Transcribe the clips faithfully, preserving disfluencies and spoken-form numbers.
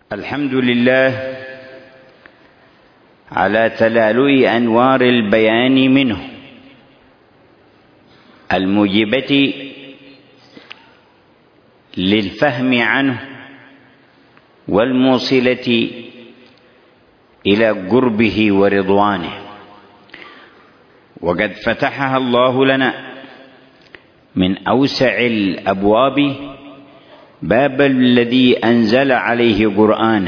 الحمد لله على تلالؤ أنوار البيان منه الموجبة للفهم عنه والموصلة إلى قربه ورضوانه، وقد فتحها الله لنا من أوسع الأبواب باب الذي أنزل عليه قرآنه،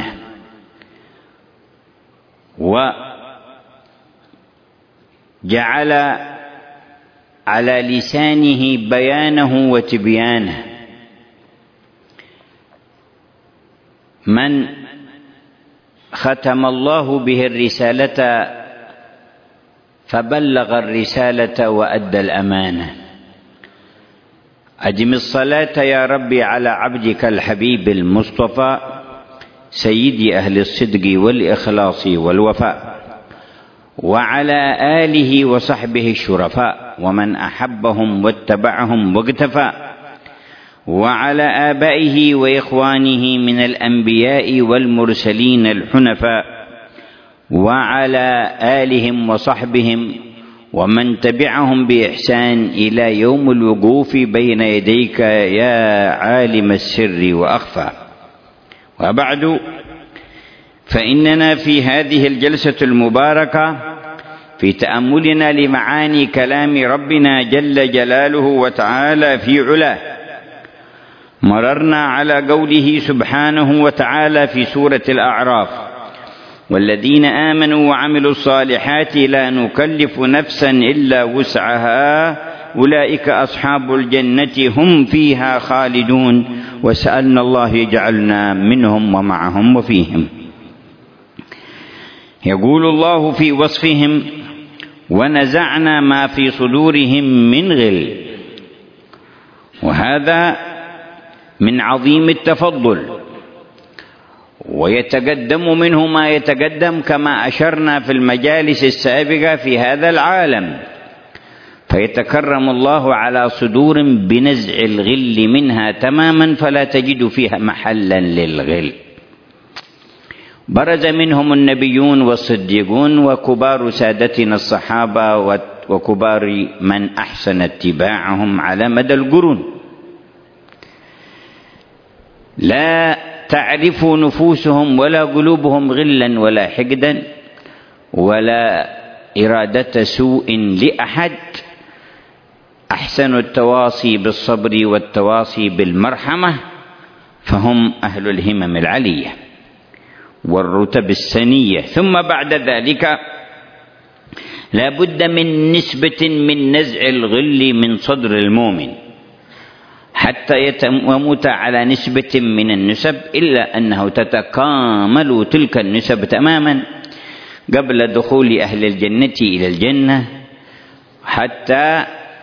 وجعل على لسانه بيانه وتبيانه. من ختم الله به الرسالة فبلغ الرسالة وأدى الأمانة. أدم الصلاة يا ربي على عبدك الحبيب المصطفى سيد أهل الصدق والإخلاص والوفاء، وعلى آله وصحبه الشرفاء ومن أحبهم واتبعهم واقتفى، وعلى آبائه وإخوانه من الأنبياء والمرسلين الحنفاء، وعلى آلهم وصحبهم ومن تبعهم بإحسان إلى يوم الوقوف بين يديك يا عالم السر وأخفى. وبعد، فإننا في هذه الجلسة المباركة في تأملنا لمعاني كلام ربنا جل جلاله وتعالى في علاه، مررنا على قوله سبحانه وتعالى في سورة الأعراف: والذين آمنوا وعملوا الصالحات لا نكلف نفسا إلا وسعها أولئك أصحاب الجنة هم فيها خالدون، وسألنا الله يجعلنا منهم ومعهم وفيهم. يقول الله في وصفهم: ونزعنا ما في صدورهم من غل. وهذا من عظيم التفضل، ويتقدم منه ما يتقدم كما أشرنا في المجالس السابقة في هذا العالم، فيتكرم الله على صدور بنزع الغل منها تماما فلا تجد فيها محلا للغل. برز منهم النبيون والصديقون وكبار سادتنا الصحابة وكبار من أحسن اتباعهم على مدى القرون. لا تعرف نفوسهم ولا قلوبهم غلا ولا حقدا ولا إرادة سوء لأحد، أحسن التواصي بالصبر والتواصي بالمرحمة، فهم أهل الهمم العلية والرتب السنية. ثم بعد ذلك لا بد من نسبة من نزع الغل من صدر المؤمن حتى يموت على نسبة من النسب، إلا أنه تتكامل تلك النسب تماما قبل دخول أهل الجنة إلى الجنة، حتى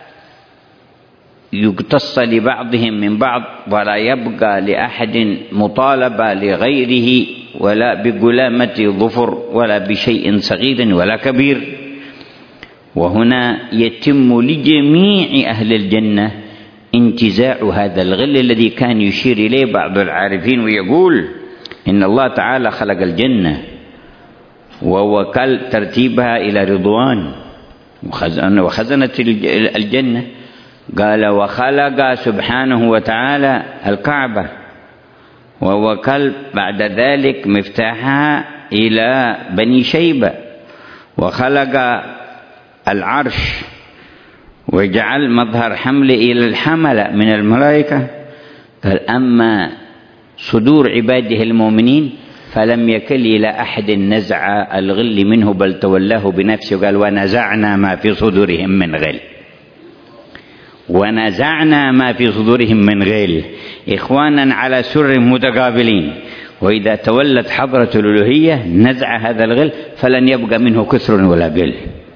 يقتص لبعضهم من بعض ولا يبقى لأحد مطالبة لغيره ولا بقلامة ظفر ولا بشيء صغير ولا كبير. وهنا يتم لجميع أهل الجنة انتزاع هذا الغل الذي كان يشير إليه بعض العارفين ويقول إن الله تعالى خلق الجنة ووكل ترتيبها إلى رضوان وخزنة الجنة، قال وخلق سبحانه وتعالى الكعبة ووكل بعد ذلك مفتاحها إلى بني شيبة، وخلق العرش وجعل مظهر حمل إلى الحملة من الملائكة. قال أما صدور عباده المؤمنين فلم يكل إلى أحد نزع الغل منه بل تولاه بنفسه، قال ونزعنا ما في صدورهم من غل. ونزعنا ما في صدورهم من غل، إخوانا على سر متقابلين، وإذا تولت حضرة الألوهية نزع هذا الغل فلن يبقى منه كثر ولا قل،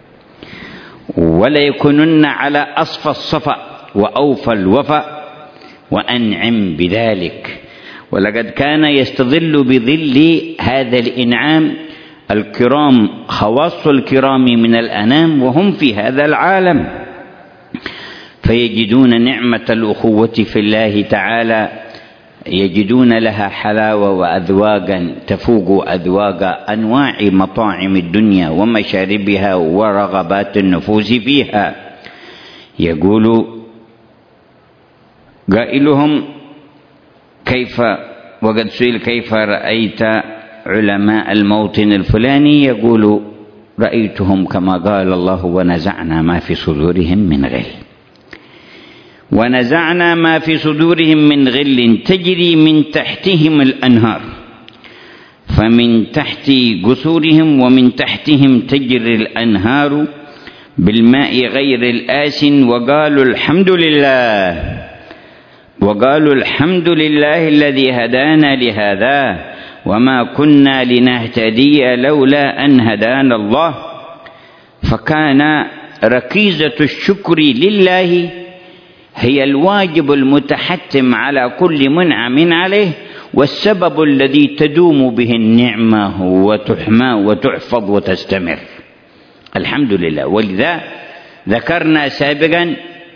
ولا يكونن على أصفى الصفا وأوفى الوفا وأنعم بذلك. ولقد كان يستظل بظل هذا الإنعام الكرام خواص الكرام من الأنام وهم في هذا العالم، فيجدون نعمة الأخوة في الله تعالى يجدون لها حلاوة وأذواقا تفوق أذواق أنواع مطاعم الدنيا ومشاربها ورغبات النفوس فيها. يقول قائلهم: كيف وقد سئل كيف رأيت علماء الموطن الفلاني؟ يقول: رأيتهم كما قال الله: ونزعنا ما في صدورهم من غل. ونزعنا ما في صدورهم من غل تجري من تحتهم الأنهار، فمن تحت قصورهم ومن تحتهم تجري الأنهار بالماء غير الآس. وقالوا الحمد لله وقالوا الحمد لله الذي هدانا لهذا وما كنا لنهتدي لولا أن هدانا الله. فكان ركيزة الشكر لله هي الواجب المتحتم على كل منعم عليه، والسبب الذي تدوم به النعمة وتحمى وتحفظ وتستمر. الحمد لله. ولذا ذكرنا سابقا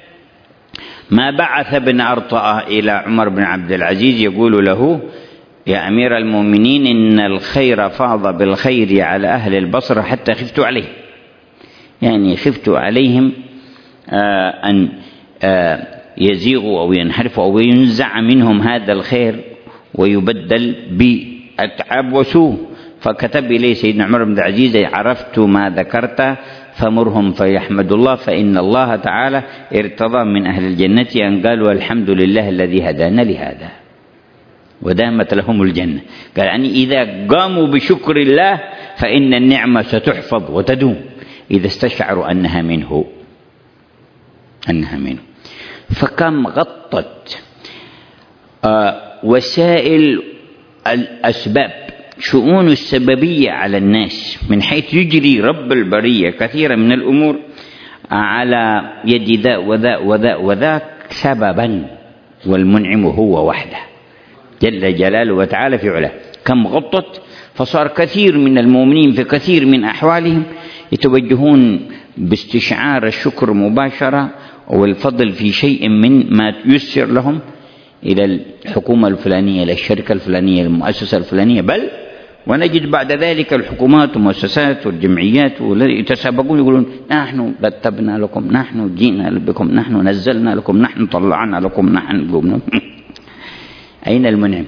ما بعث ابن أرطأة إلى عمر بن عبد العزيز يقول له: يا أمير المؤمنين، إن الخير فاض بالخير على أهل البصرة حتى خفت عليه. يعني خفت عليهم آه أن آه يزيغوا أو ينحرفوا أو ينزع منهم هذا الخير ويبدل بأتعاب وسوء. فكتب إليه سيدنا عمر بن عبد العزيز: عرفت ما ذكرت فمرهم فيحمد الله، فإن الله تعالى ارتضى من أهل الجنة أن قالوا الحمد لله الذي هدانا لهذا ودامت لهم الجنة. قال يعني إذا قاموا بشكر الله فإن النعمة ستحفظ وتدوم إذا استشعروا أنها منه أنها منه. فكم غطت آه وسائل الأسباب شؤون السببية على الناس من حيث يجري رب البرية كثيرا من الأمور على يد ذا وذا وذا وذاك سببا، والمنعم هو وحده جل جلاله وتعالى في علاه. كم غطت فصار كثير من المؤمنين في كثير من أحوالهم يتوجهون باستشعار الشكر مباشرة والفضل في شيء من ما يسر لهم إلى الحكومة الفلانية، إلى الشركة الفلانية، إلى المؤسسة الفلانية. بل ونجد بعد ذلك الحكومات والمؤسسات والجمعيات يتسابقون يقولون: نحن رتبنا لكم، نحن جينا بكم، نحن نزلنا لكم، نحن طلعنا لكم، نحن أين المنعم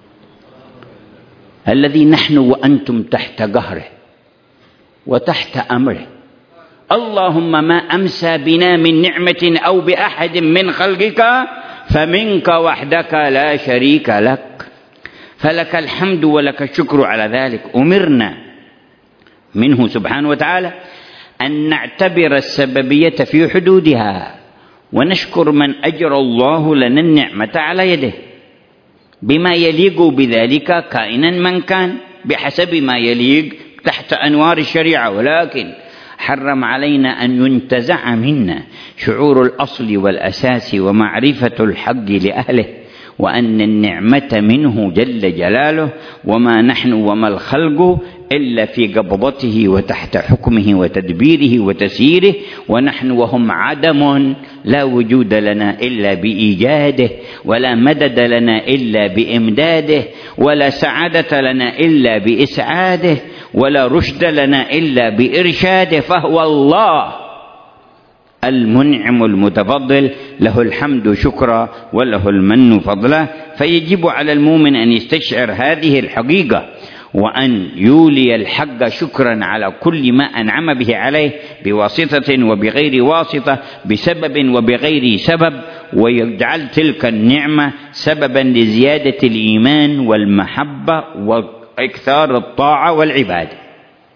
الذي نحن وأنتم تحت قهره وتحت أمره؟ اللهم ما أمسى بنا من نعمة أو بأحد من خلقك فمنك وحدك لا شريك لك، فلك الحمد ولك الشكر على ذلك. أمرنا منه سبحانه وتعالى أن نعتبر السببية في حدودها ونشكر من أجرى الله لنا النعمة على يده بما يليق بذلك كائنا من كان بحسب ما يليق تحت أنوار الشريعة. ولكن حرم علينا أن ينتزع منا شعور الأصل والأساس ومعرفة الحق لأهله، وأن النعمة منه جل جلاله، وما نحن وما الخلق إلا في قبضته وتحت حكمه وتدبيره وتسييره، ونحن وهم عدم لا وجود لنا إلا بإيجاده، ولا مدد لنا إلا بإمداده، ولا سعادة لنا إلا بإسعاده، ولا رشد لنا إلا بإرشاده. فهو الله المنعم المتفضل، له الحمد شكرا وله المن فضلا. فيجب على المؤمن أن يستشعر هذه الحقيقة وأن يولي الحق شكرا على كل ما أنعم به عليه بواسطة وبغير واسطة، بسبب وبغير سبب، ويجعل تلك النعمة سببا لزيادة الإيمان والمحبة وإكثار الطاعة والعبادة.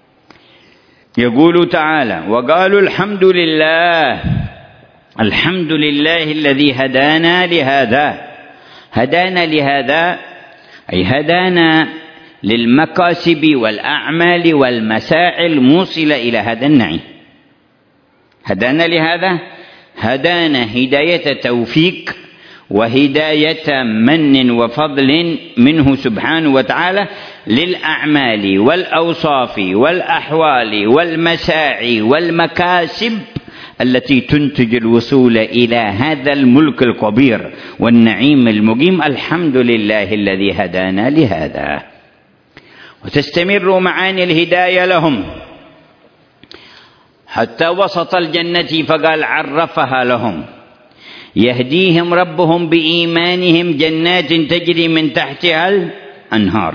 يقول تعالى: وقالوا الحمد لله الحمد لله الذي هدانا لهذا. هدانا لهذا أي هدانا للمكاسب والأعمال والمساعي الموصلة إلى هذا النعيم. هدانا لهذا، هدانا هداية توفيق وهداية من وفضل منه سبحانه وتعالى للأعمال والأوصاف والأحوال والمساعي والمكاسب التي تنتج الوصول إلى هذا الملك الكبير والنعيم المقيم. الحمد لله الذي هدانا لهذا. وتستمر معاني الهداية لهم حتى وسط الجنة، فقال عرفها لهم: يهديهم ربهم بإيمانهم جنات تجري من تحتها الأنهار.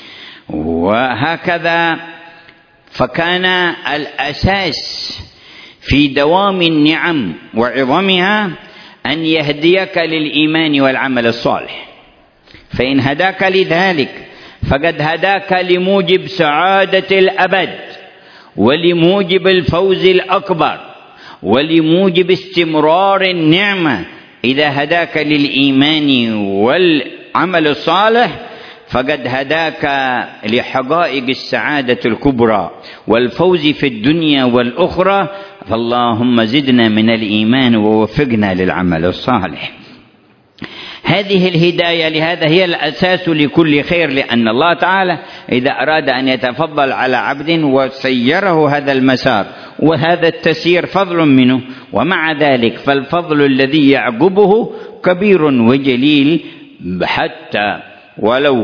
وهكذا فكان الأساس في دوام النعم وعظمها أن يهديك للإيمان والعمل الصالح، فإن هداك لذلك فقد هداك لموجب سعادة الأبد ولموجب الفوز الأكبر ولموجب استمرار النعمة. إذا هداك للإيمان والعمل الصالح فقد هداك لحقائق السعادة الكبرى والفوز في الدنيا والأخرى. فاللهم زدنا من الإيمان ووفقنا للعمل الصالح. هذه الهداية لهذا هي الأساس لكل خير، لأن الله تعالى إذا أراد أن يتفضل على عبد وسيره هذا المسار، وهذا التسير فضل منه، ومع ذلك فالفضل الذي يعقبه كبير وجليل، حتى ولو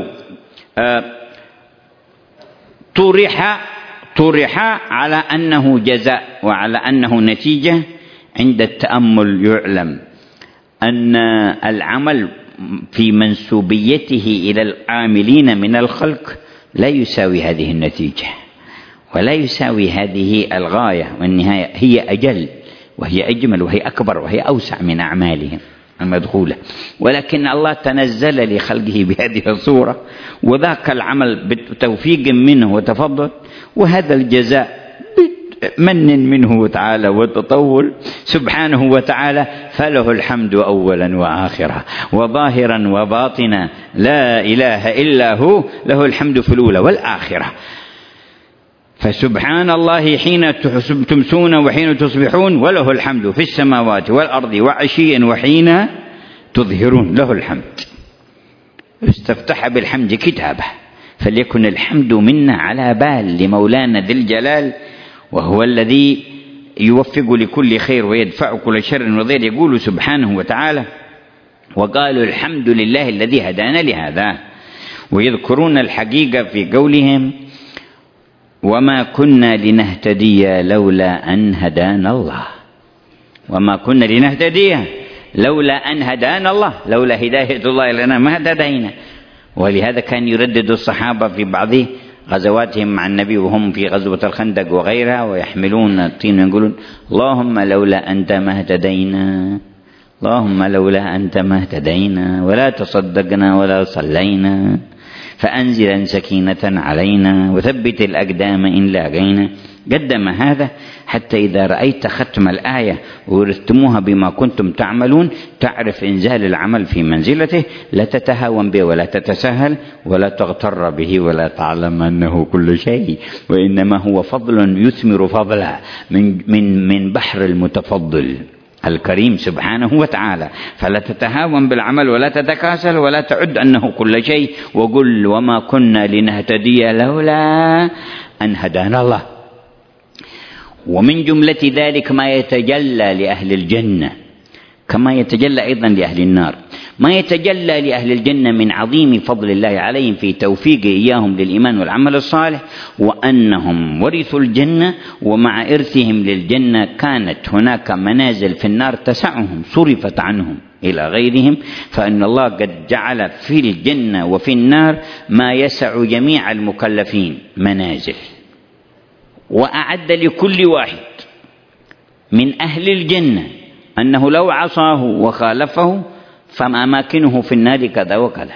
طرح طرح على أنه جزاء وعلى أنه نتيجة. عند التأمل يعلم أن العمل في منسوبيته إلى العاملين من الخلق لا يساوي هذه النتيجة ولا يساوي هذه الغاية والنهاية. هي أجل وهي أجمل وهي أكبر وهي أوسع من أعمالهم المدخولة، ولكن الله تنزل لخلقه بهذه الصورة، وذاك العمل بتوفيق منه وتفضل، وهذا الجزاء من منه تعالى وتطول سبحانه وتعالى. فله الحمد أولا وآخرا وظاهرا وباطنا، لا إله إلا هو، له الحمد في الأولى والآخرة. فسبحان الله حين تمسون وحين تصبحون، وله الحمد في السماوات والأرض وعشيا وحين تظهرون، له الحمد. استفتح بالحمد كتابه، فليكن الحمد منا على بال لمولانا ذي الجلال، وهو الذي يوفق لكل خير ويدفع كل شر وضير. يقول سبحانه وتعالى: وقالوا الحمد لله الذي هدانا لهذا. ويذكرون الحقيقة في قولهم: وما كنا لنهتدي لولا أن هدانا الله. وما كنا لنهتدي لولا أن هدانا الله، لولا هداية الله لنا ما اهتدينا. ولهذا كان يردد الصحابة في بعض غزواتهم مع النبي وهم في غزوة الخندق وغيرها، ويحملون الطين ويقولون: اللهم لولا أنت ما اهتدينا، اللهم لولا أنت ما اهتدينا ولا تصدقنا ولا صلينا، فأنزلا سكينة علينا وثبت الأقدام إن لاقينا. قدم هذا حتى إذا رأيت ختم الآية ورثتموها بما كنتم تعملون تعرف إنزال العمل في منزلته، لا تتهاون به ولا تتساهل ولا تغتر به ولا تعلم أنه كل شيء، وإنما هو فضل يثمر فضلا من, من, من بحر المتفضل الكريم سبحانه وتعالى. فلا تتهاون بالعمل ولا تتكاسل ولا تعد أنه كل شيء، وقل: وما كنا لنهتدي لولا أن هدانا الله. ومن جملة ذلك ما يتجلى لأهل الجنة كما يتجلى أيضا لأهل النار. ما يتجلى لأهل الجنة من عظيم فضل الله عليهم في توفيق إياهم للإيمان والعمل الصالح، وأنهم ورثوا الجنة، ومع إرثهم للجنة كانت هناك منازل في النار تسعهم صرفت عنهم إلى غيرهم، فإن الله قد جعل في الجنة وفي النار ما يسع جميع المكلفين منازل، وأعد لكل واحد من أهل الجنة أنه لو عصاه وخالفه فأماكنه في النار كذا وكذا،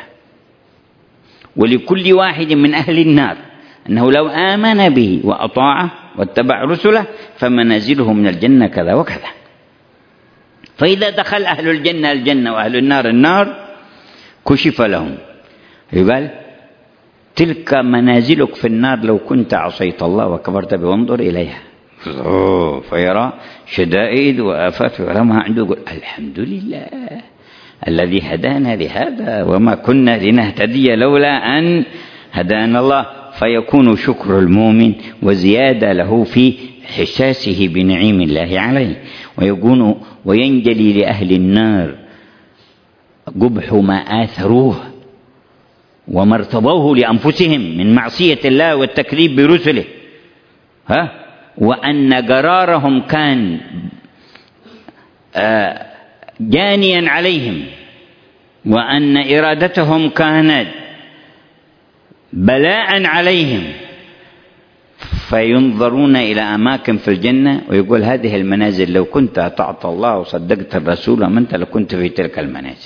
ولكل واحد من أهل النار أنه لو آمن به وأطاعه واتبع رسله فمنازله من الجنة كذا وكذا. فإذا دخل أهل الجنة الجنة وأهل النار النار كشف لهم، يقال: تلك منازلك في النار لو كنت عصيت الله وكفرت به وانظر إليها. فيرى شدائد وآفات ويرمها عنده، يقول: الحمد لله الذي هدانا لهذا وما كنا لنهتدي لولا أن هدانا الله. فيكون شكر المؤمن وزيادة له في إحساسه بنعيم الله عليه، ويكون وينجلي لأهل النار قبح ما آثروه وما ارتضوه لأنفسهم من معصية الله والتكذيب برسله، ها وأن قرارهم كان جانيا عليهم، وأن إرادتهم كانت بلاء عليهم، فينظرون إلى أماكن في الجنة ويقول هذه المنازل لو كنت أطعت الله وصدقت الرسول ما أنت لكنت في تلك المنازل.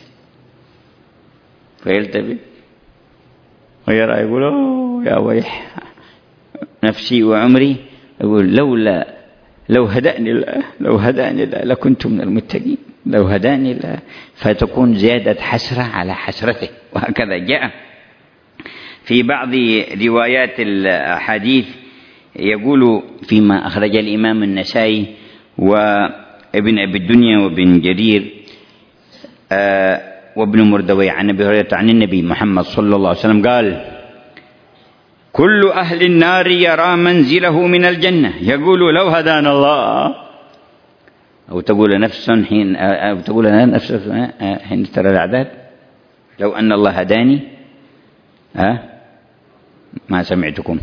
فيلتفت ويرى يقول أوه يا ويح نفسي وعمري، يقول لولا لو هداني الله لو هداني الله لكنت من المتقين، لو هداني الله، فتكون زيادة حسرة على حسرته. وهكذا جاء في بعض روايات الحديث يقول فيما أخرج الإمام النسائي وابن أبي الدنيا وابن جرير آه وابن مردوي عن أبي هريرة عن النبي محمد صلى الله عليه وسلم قال كل أهل النار يرى منزله من الجنة، يقول لو هدانا الله، أو تقول نفس حين أو تقول نفس حين ترى الأعداد لو أن الله هداني، ها ما سمعتكم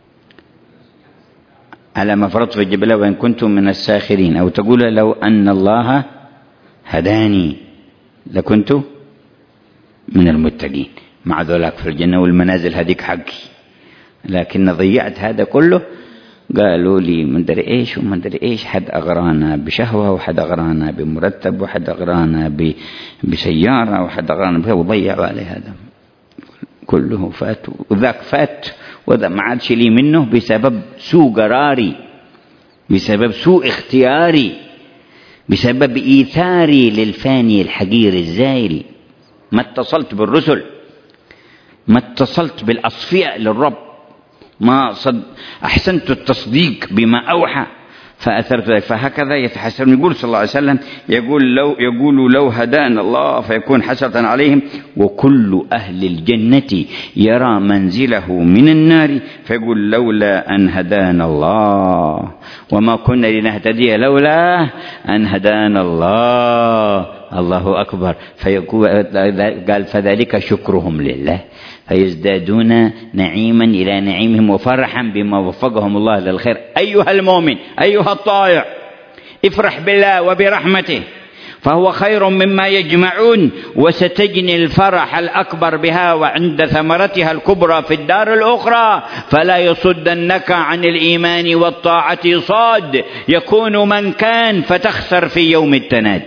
على ما فرطت في الجبل وإن كنتم من الساخرين، أو تقول لو أن الله هداني لكنت من المتقين، مع ذلك في الجنة والمنازل هذيك حقي، لكن ضيعت هذا كله. قالوا لي من دري ايش ومن دري ايش، حد اغرانا بشهوه وحد اغرانا بمرتب وحد اغرانا بسياره وحد اغرانا بشهوة، وضيعوا عليه هذا كله، فات وذاك فات وذا ما عادش لي منه بسبب سوء قراري، بسبب سوء اختياري، بسبب ايثاري للفاني الحقير الزائل. ما اتصلت بالرسل، ما اتصلت بالاصفياء للرب، ما صد أحسنت التصديق بما أوحى فأثرت ذلك. فهكذا يتحسرون. يقول صلى الله عليه وسلم يقول لو يقول لو هدانا الله فيكون حسرة عليهم، وكل أهل الجنة يرى منزله من النار فيقول لولا أن هدانا الله وما كنا لنهتدي لولا أن هدانا الله. الله أكبر. فيقول قال فذلك شكرهم لله، فيزدادون نعيما إلى نعيمهم وفرحا بما وفقهم الله للخير. أيها المؤمن أيها الطائع افرح بالله وبرحمته فهو خير مما يجمعون، وستجني الفرح الأكبر بها وعند ثمرتها الكبرى في الدار الأخرى. فلا يصدنك عن الإيمان والطاعة صاد يكون من كان فتخسر في يوم التناد.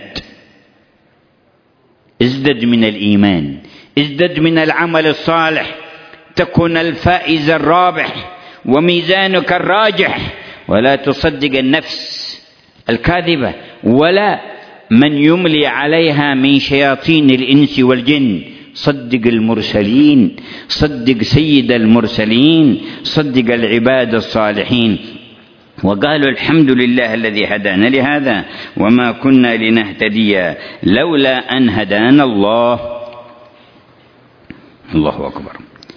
ازدد من الإيمان، ازدد من العمل الصالح، تكن الفائز الرابح وميزانك الراجح، ولا تصدق النفس الكاذبة ولا من يملي عليها من شياطين الإنس والجن. صدق المرسلين، صدق سيد المرسلين، صدق العباد الصالحين. وقالوا الحمد لله الذي هدانا لهذا وما كنا لنهتدي لولا أن هدانا الله. الله أكبر.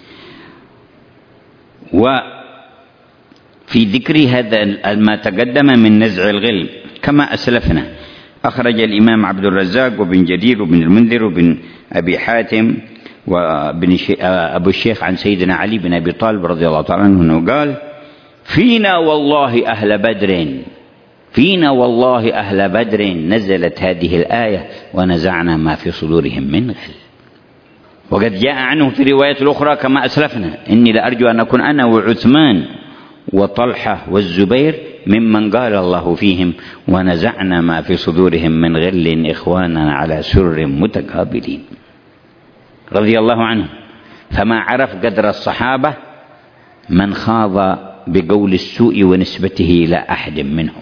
وفي ذكر هذا ما تقدم من نزع الغل كما أسلفنا أخرج الإمام عبد الرزاق وابن جرير وابن المنذر وابن أبي حاتم وابن أبو الشيخ عن سيدنا علي بن أبي طالب رضي الله تعالى عنه أنه قال فينا والله أهل بدر فينا والله أهل بدر نزلت هذه الآية ونزعنا ما في صدورهم من غل. وقد جاء عنه في رواية الأخرى كما أسلفنا إني لأرجو أن أكون أنا وعثمان وطلحة والزبير ممن قال الله فيهم ونزعنا ما في صدورهم من غل إخوانا على سر متقابلين رضي الله عنهم. فما عرف قدر الصحابة من خاض بقول السوء ونسبته إلى أحد منهم،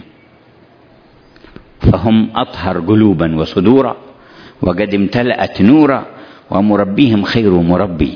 فهم أطهر قلوبا وصدورا وقد امتلأت نورا ومربيهم خير مربي.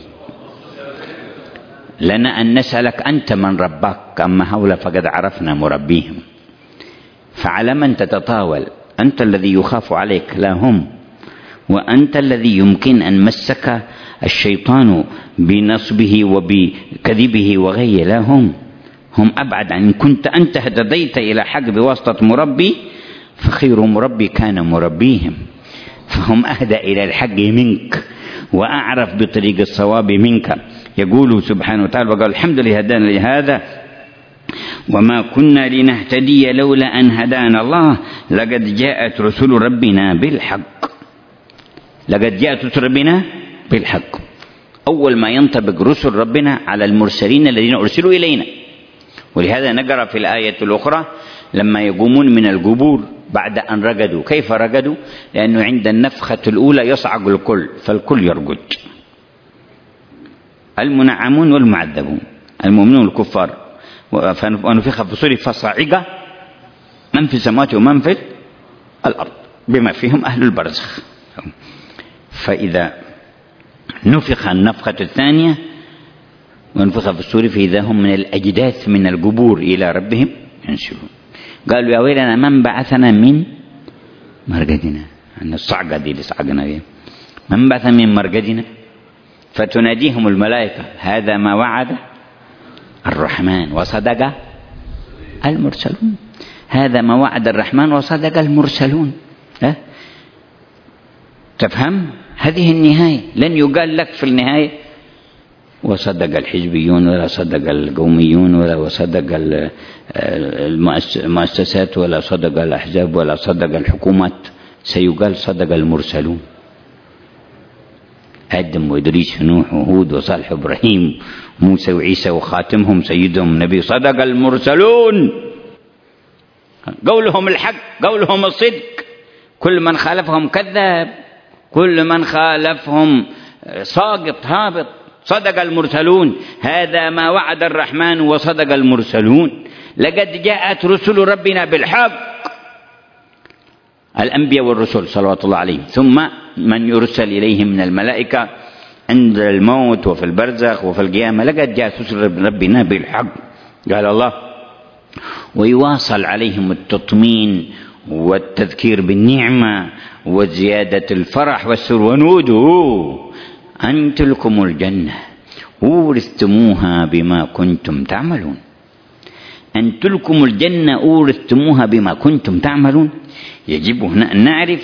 لنا أن نسألك أنت من رباك، أما هؤلاء فقد عرفنا مربيهم. فعلى من تتطاول؟ أنت الذي يخاف عليك لا هم. وأنت الذي يمكن أن مسك الشيطان بنصبه وبكذبه وغير. لا، هم هم أبعد. عن كنت أنت اهتديت إلى حق بواسطة مربي، فخير مربي كان مربيهم، فهم أهدى إلى الحق منك وأعرف بطريق الصواب منك. يقول سبحانه وتعالى: وقال الحمد لله هدانا لهذا وما كنا لنهتدي لولا أن هدانا الله لقد جاءت رسل ربنا بالحق. لقد جاءت رسل ربنا بالحق. أول ما ينطبق رسل ربنا على المرسلين الذين أرسلوا إلينا. ولهذا نقرأ في الآية الأخرى لما يقومون من القبور بعد أن رقدوا. كيف رقدوا؟ لأنه عند النفخة الأولى يصعق الكل، فالكل يرقد، المنعمون والمعذبون، المؤمنون والكفار. ونفخ في الصور فصعق من في السماوات ومن في الأرض بما فيهم أهل البرزخ. فإذا نفخ النفخة الثانية ونفخ في الصور فإذا هم من الأجداث من القبور إلى ربهم ينسلون. قالوا: يا ويلنا من بعثنا من مرقدنا. أن الصعقة دي اللي صعقنا بها، من بعث من مرقدنا. فتناديهم الملائكة: هذا ما وعد الرحمن وصدق المرسلون. هذا ما وعد الرحمن وصدق المرسلون. أه؟ تفهم؟ هذه النهاية. لن يقال لك في النهاية وصدق الحزبيون ولا صدق القوميون ولا وصدق المؤسسات ولا صدق الأحزاب ولا صدق الحكومات. سيقال صدق المرسلون: آدم وإدريس ونوح وهود وصالح وإبراهيم موسى وعيسى وخاتمهم سيدهم نبي. صدق المرسلون، قولهم الحق، قولهم الصدق. كل من خالفهم كذاب، كل من خالفهم ساقط هابط. صدق المرسلون. هذا ما وعد الرحمن وصدق المرسلون. لقد جاءت رسل ربنا بالحق، الأنبياء والرسل صلوات الله عليهم، ثم من يرسل إليهم من الملائكة عند الموت وفي البرزخ وفي القيامة. لقد جاءت رسل ربنا بالحق، قال الله. ويواصل عليهم التطمين والتذكير بالنعمة وزيادة الفرح والسرور. ونودوا أن تلكم الجنة أورثتموها بما كنتم تعملون. أن تلكم الجنة أورثتموها بما كنتم تعملون. يجب هنا أن نعرف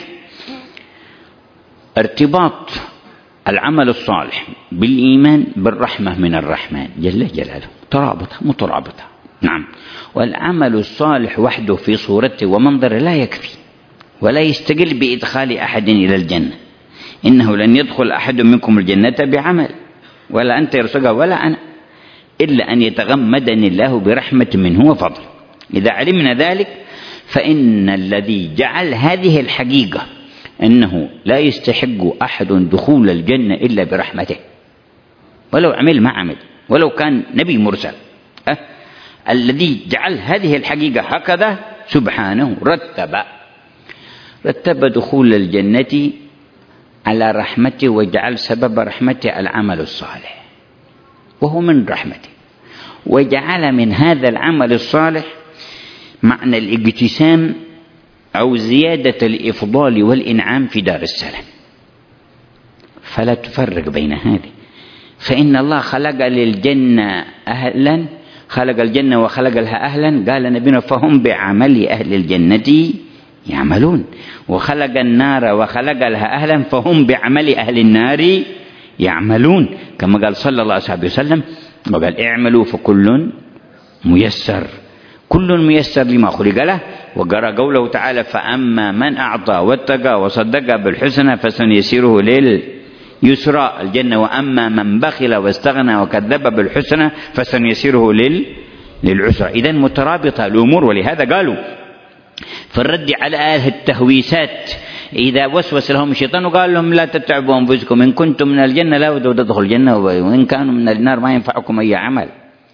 ارتباط العمل الصالح بالإيمان بالرحمة من الرحمن جل جلاله، ترابطة مترابطة. نعم. والعمل الصالح وحده في صورته ومنظره لا يكفي ولا يستقل بإدخال أحد إلى الجنة. إنه لن يدخل أحد منكم الجنة بعمل، ولا أنت يرزقها ولا أنا، إلا أن يتغمدني الله برحمة منه وفضل. إذا علمنا ذلك فإن الذي جعل هذه الحقيقة أنه لا يستحق أحد دخول الجنة إلا برحمته، ولو عمل ما عمل، ولو كان نبي مرسل. أه؟ الذي جعل هذه الحقيقة هكذا سبحانه رتب رتب دخول الجنة على رحمته، وجعل سبب رحمته العمل الصالح، وهو من رحمته. وجعل من هذا العمل الصالح معنى الاجتسام أو زيادة الإفضال والإنعام في دار السلام. فلا تفرق بين هذه، فإن الله خلق للجنة أهلا، خلق الجنة وخلق لها أهلا. قال نبينا: فهم بعمل أهل الجنة يعملون. وخلق النار وخلق لها أهلا، فهم بعمل أهل النار يعملون. كما قال صلى الله عليه وسلم، وقال: اعملوا فكل ميسر، كل ميسر لما خلق له. وقرأ قوله تعالى: فأما من أعطى واتقى وصدق بالحسنى فسنيسره لليسرى الجنة، وأما من بخل واستغنى وكذب بالحسنى فسنيسره لل للعسرى. إذن مترابطة الأمور. ولهذا قالوا في الرد على أهل التهويسات إذا وسوس لهم الشيطان وقال لهم: لا تتعبوا أنفسكم، إن كنتم من الجنة لا بدوا تدخلوا الجنة، وإن كانوا من النار ما ينفعكم أي عمل.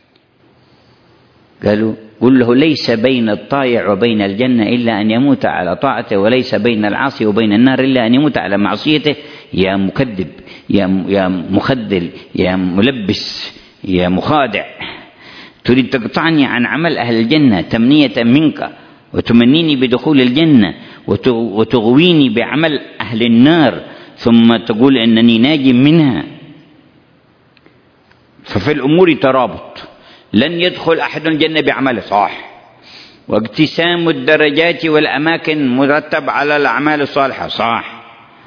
قالوا: قل له: ليس بين الطائع وبين الجنة إلا أن يموت على طاعته، وليس بين العاصي وبين النار إلا أن يموت على معصيته. يا مكذب، يا يا مخذل، يا ملبس، يا مخادع، تريد تقطعني عن عمل أهل الجنة تمنية منك، وتمنيني بدخول الجنة، وتغويني بعمل أهل النار ثم تقول أنني ناج منها. ففي الأمور ترابط، لن يدخل أحد الجنة بعمله صح، واقتسام الدرجات والأماكن مرتب على الأعمال الصالحة صح،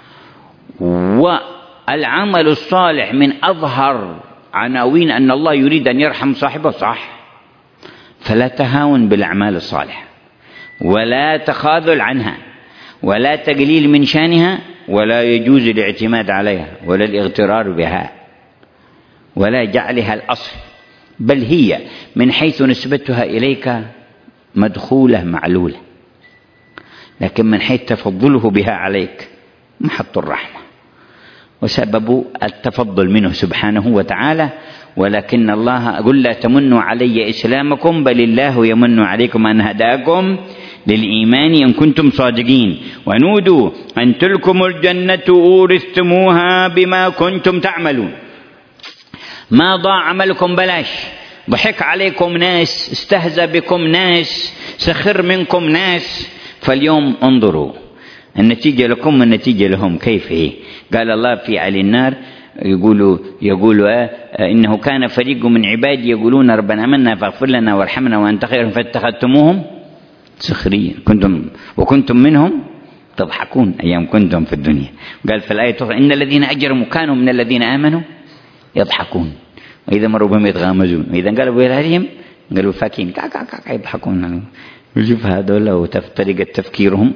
والعمل الصالح من أظهر عناوين أن الله يريد أن يرحم صاحبه صح. فلا تهاون بالأعمال الصالحة، ولا تخاذل عنها، ولا تقليل من شانها، ولا يجوز الاعتماد عليها ولا الاغترار بها ولا جعلها الأصل، بل هي من حيث نسبتها إليك مدخولة معلولة، لكن من حيث تفضله بها عليك محط الرحمة وسبب التفضل منه سبحانه وتعالى. ولكن الله قل لا تمنوا علي إسلامكم بل الله يمن عليكم أن هداكم للإيمان إن كنتم صادقين، ونودوا أن تلكم الجنة أورثتموها بما كنتم تعملون. ما ضاع عملكم بلاش، ضحك عليكم ناس، استهزأ بكم ناس، سخر منكم ناس، فاليوم انظروا النتيجة لكم والنتيجة لهم كيف هي. قال الله في أهل النار يقولوا يقولوا آه إنه كان فريق من عبادي يقولون ربنا آمنا فاغفر لنا وارحمنا وأنت خير فاتخذتموهم سخريا كنتم وكنتم منهم تضحكون أيام كنتم في الدنيا. قال في الآية إن الذين أجرموا كانوا من الذين آمنوا يضحكون وإذا مروا بهم يتغامزون وإذا قالوا بأهلهم قالوا فاكين كا كا كا يضحكون. شوف هذول وتفترق تفكيرهم.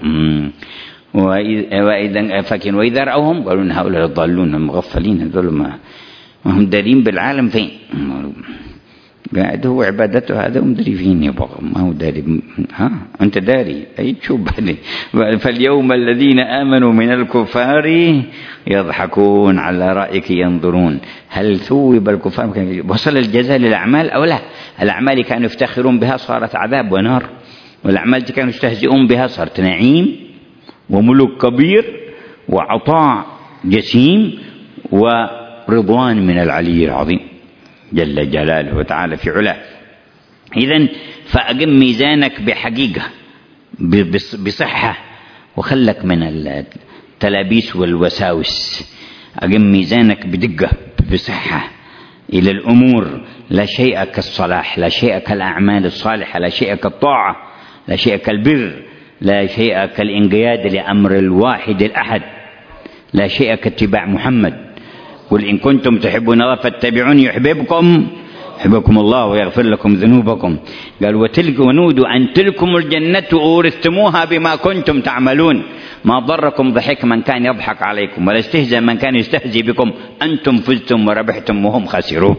وإذا فاكين وإذا رأوهم قالوا إن هؤلاء الضالون المغفلين، هذول ما هم دارين بالعالم فين، قاعد هو عبادته هذا ومدري فين يبغى، ما هو داري. ها أنت داري أي تشوف. فاليوم الذين آمنوا من الكفار يضحكون على رأيك ينظرون. هل ثوب الكفار؟ وصل الجزاء للأعمال أو لا؟ الأعمال كانوا يفتخرون بها صارت عذاب ونار، والأعمال كانوا يستهزئون بها صارت نعيم وملك كبير وعطاء جسيم ورضوان من العلي العظيم جل جلاله وتعالى في علاه. إذن فأقم ميزانك بحقيقة بصحة وخلك من التلابيس والوساوس. أقم ميزانك بدقة بصحة إلى الأمور، لا شيء كالصلاح، لا شيء كالأعمال الصالحة، لا شيء كالطاعة، لا شيء كالبر، لا شيء كالانقياد لأمر الواحد الأحد، لا شيء كاتباع محمد. قل إن كنتم تحبون الله فاتبعوني يحببكم يحببكم الله ويغفر لكم ذنوبكم. قال وتلك ونودوا أن تلكم الجنة أورثتموها بما كنتم تعملون. ما ضركم ضحك من كان يضحك عليكم ولا استهزأ من كان يستهزئ بكم، أنتم فزتم وربحتم وهم خسروا.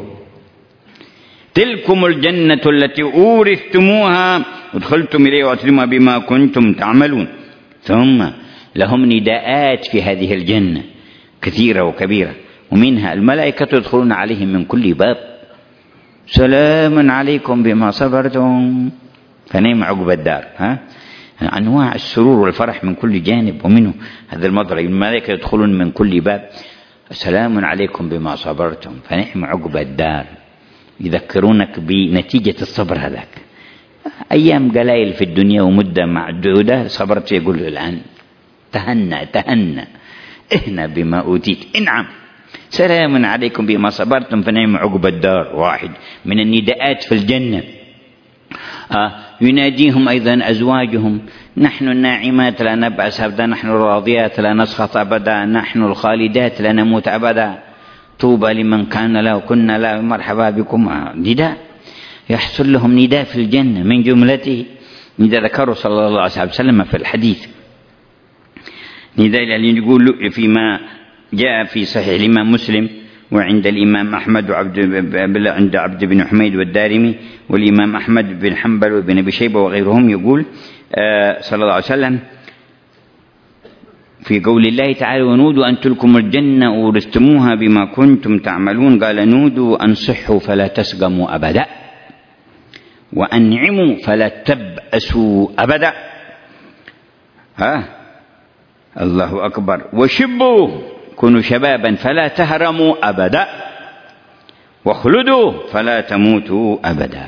تلكم الجنة التي أورثتموها ودخلتم إليها وأتلمها بما كنتم تعملون. ثم لهم نداءات في هذه الجنة كثيرة وكبيرة، ومنها الملائكة يدخلون عليهم من كل باب سلام عليكم بما صبرتم فنعم عقب الدار. ها أنواع السرور والفرح من كل جانب، ومنه هذا المضرب الملائكة يدخلون من كل باب سلام عليكم بما صبرتم فنعم عقب الدار. يذكرونك بنتيجة الصبر هذاك. أيام قلائل في الدنيا ومدة معدودة صبرت، يقول الآن تهنى تهنى اهنى بما أوتيت انعم سلام عليكم بما صبرتم فنعم عقب الدار. واحد من النداءات في الجنة. آه يناديهم أيضا أزواجهم نحن الناعمات لا نبأس أبدا، نحن الراضيات لا نسخط أبدا، نحن الخالدات لا نموت أبدا، طوبى لمن كان له كنا له مرحبا بكم. آه نداء يحصل لهم نداء في الجنة. من جملته نداء ذكره صلى الله عليه وسلم في الحديث، نداء اللي يقول فيما جاء في صحيح الإمام مسلم وعند الإمام أحمد وعبد عند عبد بن حميد والدارمي والإمام أحمد بن حنبل وابن أبي شيبة وغيرهم، يقول آه صلى الله عليه وسلم في قول الله تعالى ونودوا أن تلكم الجنة أورثتموها بما كنتم تعملون. قال نودوا أن صحوا فلا تسقموا أبدا، وأنعموا فلا تبأسوا أبدا. ها الله أكبر. وشبوا كونوا شبابا فلا تهرموا أبدا، واخلدوا فلا تموتوا أبدا.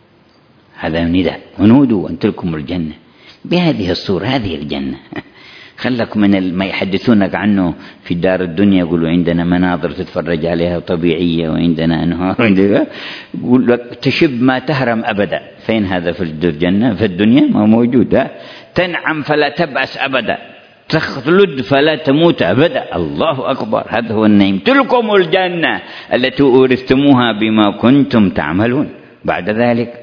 هذا نداء ونودوا أن تلكم الجنة بهذه الصورة، هذه الجنة خلك من ما يحدثونك عنه في الدار الدنيا، يقولوا عندنا مناظر تتفرج عليها طبيعية وعندنا أنهار وعندنا، يقول لك تشب ما تهرم أبدا. فين هذا في الجنة؟ في الدنيا ما موجود. ها؟ تنعم فلا تبأس أبدا، تخلد فلا تموت أبدا. الله أكبر، هذا هو النعيم. تلكم الجنة التي أورثتموها بما كنتم تعملون. بعد ذلك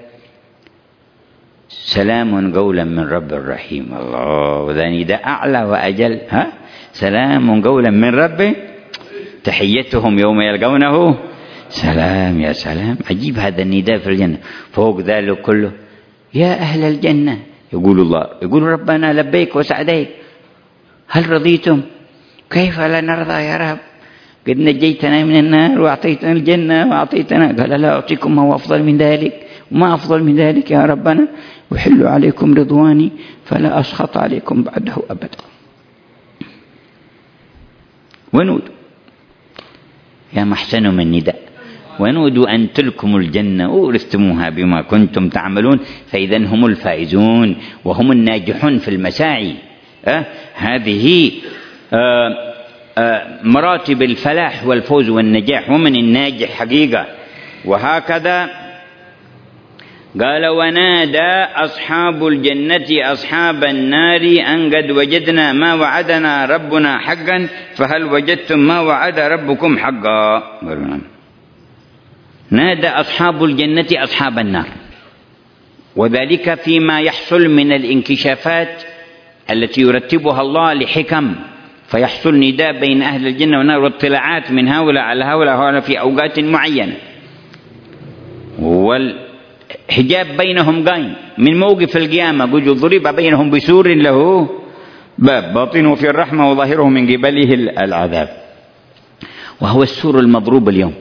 سلام قولا من رب الرحيم. الله، ذا نداء أعلى وأجل. ها؟ سلام قولا من رب، تحيتهم يوم يلقونه سلام. يا سلام، عجيب هذا النداء في الجنة. فوق ذلك كله يا أهل الجنة، يقول الله، يقول ربنا لبيك وسعديك، هل رضيتم؟ كيف لا نرضى يا رب؟ قد نجيتنا من النار وأعطيتنا الجنة وأعطيتنا. قال لا أعطيكم ما هو أفضل من ذلك، وما أفضل من ذلك يا ربنا، وحل عليكم رضواني فلا أسخط عليكم بعده أبدا. ونود يا محسن من نداء، ونودوا أن تلكم الجنة أورثتموها بما كنتم تعملون. فإذا هم الفائزون وهم الناجحون في المساعي. أه؟ هذه أه أه مراتب الفلاح والفوز والنجاح، ومن الناجح حقيقة. وهكذا قال ونادى أصحاب الجنة أصحاب النار أن قد وجدنا ما وعدنا ربنا حقا فهل وجدتم ما وعد ربكم حقا. نادى أصحاب الجنة أصحاب النار، وذلك فيما يحصل من الانكشافات التي يرتبها الله لحكم، فيحصل نداء بين أهل الجنة والنار واطلاعات من هؤلاء على هؤلاء في أوقات معينة، والحجاب بينهم قائم من موقف القيامة. قل ضرب بينهم بسور له باب باطنه في الرحمة وظاهره من قبله العذاب. وهو السور المضروب اليوم،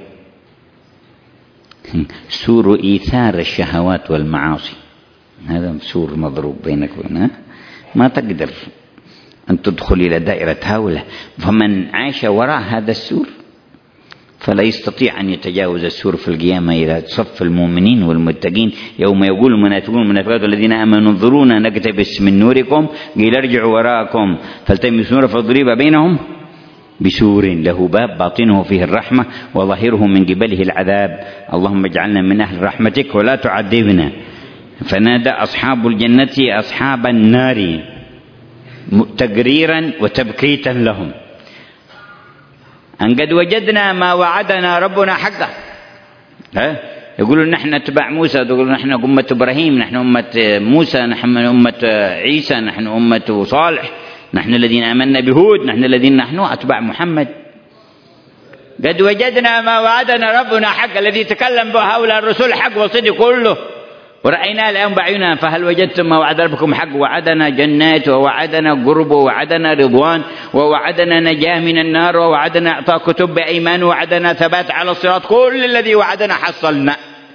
سور إيثار الشهوات والمعاصي. هذا سور مضروب بينك وبينه، ما تقدر أن تدخل إلى دائرة هؤلاء. فمن عاش وراء هذا السور فلا يستطيع أن يتجاوز السور في القيامة إلى صف المؤمنين والمتقين. يوم يقول المنافقون والمنافقات الذين آمنوا انظرونا نقتبس من نوركم قيل ارجعوا وراءكم فالتمسوا نورا فضرب بينهم بسور له باب باطنه فيه الرحمة وظاهره من قبله العذاب. اللهم اجعلنا من أهل رحمتك ولا تعذبنا. فنادى أصحاب الجنة أصحاب النار تقريرا وتبكيتا لهم أن قد وجدنا ما وعدنا ربنا حقا. ها؟ يقولون نحن اتباع موسى، يقولون نحن أمة إبراهيم، نحن أمة موسى، نحن أمة عيسى، نحن أمة صالح، نحن الذين آمنا بهود، نحن الذين نحن أتباع محمد. قد وجدنا ما وعدنا ربنا حق، الذي تكلم به هؤلاء الرسول حق وصدق كله، ورأينا الآن بعيننا. فهل وجدتم ما وعد ربكم حق؟ وعدنا جنات، ووعدنا قرب، ووعدنا رضوان، ووعدنا نجاة من النار، ووعدنا إعطاء كتب بأيمان، ووعدنا ثبات على الصراط. كل الذي وعدنا حصلنا.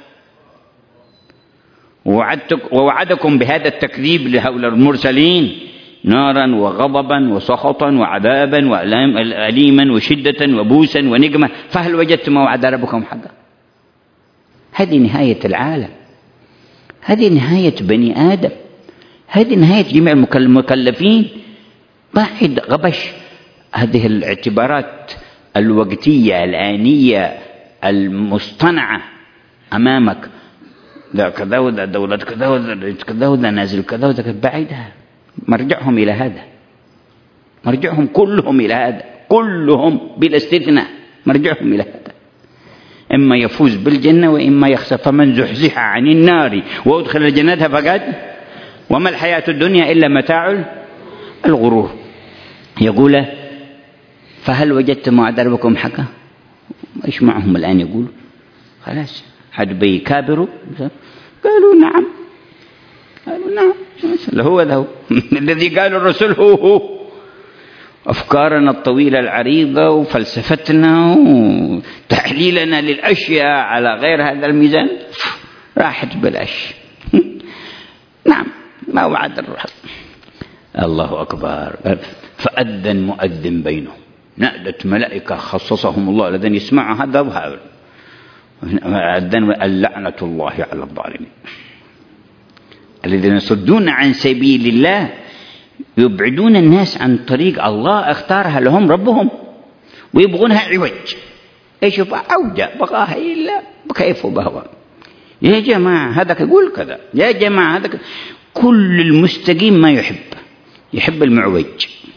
ووعدكم بهذا التكذيب لهؤلاء المرسلين نارا وغضبا وسخطا وعذابا وأليما وشدة وبوسا ونقمة. فهل وجدتم ما وعد ربكم حقا؟ هذه نهاية العالم، هذه نهاية بني آدم، هذه نهاية جميع المكلفين. بعد غبش هذه الاعتبارات الوقتية الآنية المصطنعة أمامك، ذا كذا وذا دولة كذا وذا كذا وذا نازل كذا وذا، بعيدها. مرجعهم إلى هذا، مرجعهم كلهم إلى هذا، كلهم بلا استثناء مرجعهم إلى هذا. إما يفوز بالجنة وإما يخسر. فمن زحزح عن النار وأدخل الجنة فقد وما الحياة الدنيا إلا متاع الغرور. يقول فهل وجدتم وعد ربكم حقا؟ إيش معهم الآن؟ يقولوا خلاص حد بيكابروا، قالوا نعم، قالوا نعم، هو ذا الذي قال الرسول هو هو. أفكارنا الطويلة العريضة وفلسفتنا وتحليلنا للأشياء على غير هذا الميزان راحت بلاش. نعم ما وعد الرب. الله أكبر. فأذن مؤذن بينهم، نادت ملائكة خصصهم الله الذين يسمعوا هذا وهذا، أذن اللعنة الله على الظالمين الذين يصدون عن سبيل الله يبعدون الناس عن طريق الله اختارها لهم ربهم ويبغونها عوج. ايش عوجة بقاها إلا بكيف وبهوى. يا جماعة هذاك يقول كذا، يا جماعة هذاك. كل المستقيم ما يحب، يحب المعوج،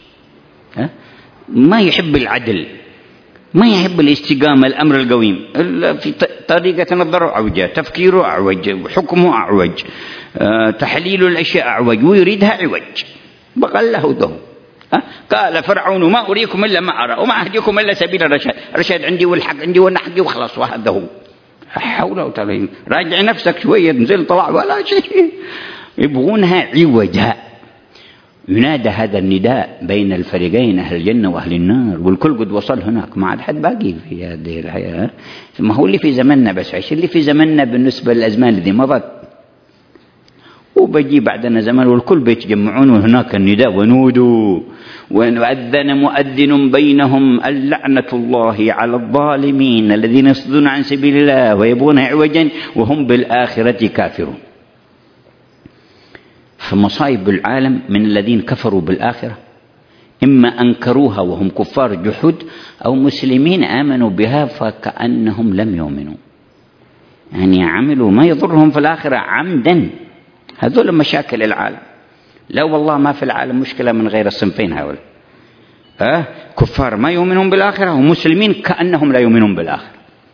ما يحب العدل، ما يحب الاستقامة، الأمر القويم. في طريقة نظره أعوجة، تفكيره أعوج، حكمه أعوج، أه تحليل الأشياء أعوج، ويريدها عوج. بقى له ذو. قال فرعون ما أريكم إلا ما أرى وما أهديكم إلا سبيل الرشاد. الرشاد عندي والحق عندي وأنا حقي وخلاص، وهذا هو. حول ولا قوة. راجع نفسك شوية، نزل طلع ولا شيء. يبغونها عوجا. ينادى هذا النداء بين الفريقين، أهل الجنة وأهل النار، والكل قد وصل هناك، ما عاد حد باقي في هذه الحياة. ما هو اللي في زمننا بس، عيش اللي في زمننا بالنسبة للأزمان الذي مضت، وبجي بعدنا زمان والكل بيتجمعون وهناك النداء ونودوا وأذن مؤذن بينهم اللعنة الله على الظالمين الذين يصدون عن سبيل الله ويبغون عوجا وهم بالآخرة كافرون. فمصائب العالم من الذين كفروا بالآخرة، إما أنكروها وهم كفار جحود، أو مسلمين آمنوا بها فكأنهم لم يؤمنوا، يعني عملوا ما يضرهم في الآخرة عمدا. هذول مشاكل العالم. لا والله ما في العالم مشكلة من غير الصنفين هؤلاء. أه؟ كفار ما يؤمنون بالآخرة، ومسلمين كأنهم لا يؤمنون بالآخرة.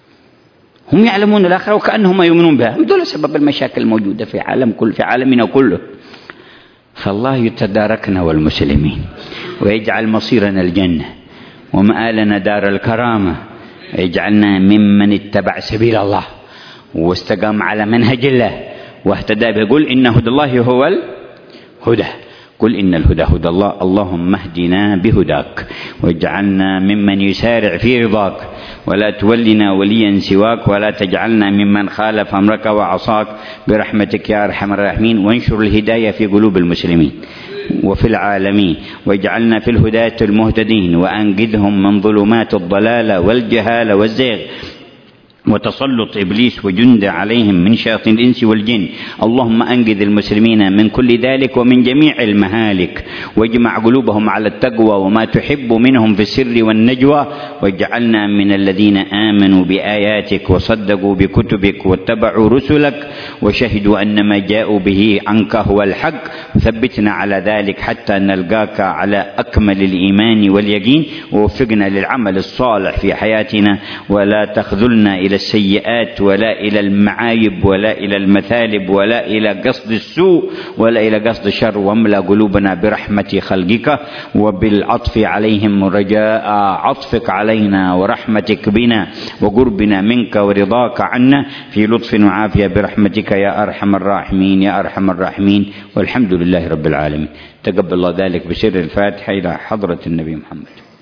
هم يعلمون الآخرة وكأنهم ما يؤمنون بها. هذول سبب المشاكل الموجودة في عالم كل في عالمنا كله. فالله يتداركنا والمسلمين، ويجعل مصيرنا الجنة ومآلنا دار الكرامة، ويجعلنا ممن اتبع سبيل الله واستقام على منهج الله واهتدى به. قل إن هدى الله هو الهدى، قل إن الهدى هدى الله. اللهم اهدنا بهداك واجعلنا ممن يسارع في رضاك، ولا تولنا وليا سواك، ولا تجعلنا ممن خالف أمرك وعصاك برحمتك يا أرحم الراحمين. وانشر الهداية في قلوب المسلمين وفي العالمين، واجعلنا في الهداة المهتدين، وأنقذهم من ظلمات الضلال والجهال والزيغ وتسلط إبليس وجند عليهم من شياطين الإنس والجن. اللهم أنقذ المسلمين من كل ذلك ومن جميع المهالك، واجمع قلوبهم على التقوى وما تحب منهم في السر والنجوى، واجعلنا من الذين آمنوا بآياتك وصدقوا بكتبك واتبعوا رسلك وشهدوا أن ما جاءوا به عنك هو الحق. ثبتنا على ذلك حتى نلقاك على أكمل الإيمان واليقين، ووفقنا للعمل الصالح في حياتنا، ولا تخذلنا إلى السيئات ولا إلى المعايب ولا إلى المثالب ولا إلى قصد السوء ولا إلى قصد الشر. واملأ قلوبنا برحمة خلقك وبالعطف عليهم، رجاء عطفك علينا ورحمتك بنا وقربنا منك ورضاك عنا، في لطف وعافية برحمتك يا أرحم الراحمين يا أرحم الراحمين. والحمد لله رب العالمين. تقبل الله ذلك بسر الفاتحة إلى حضرة النبي محمد.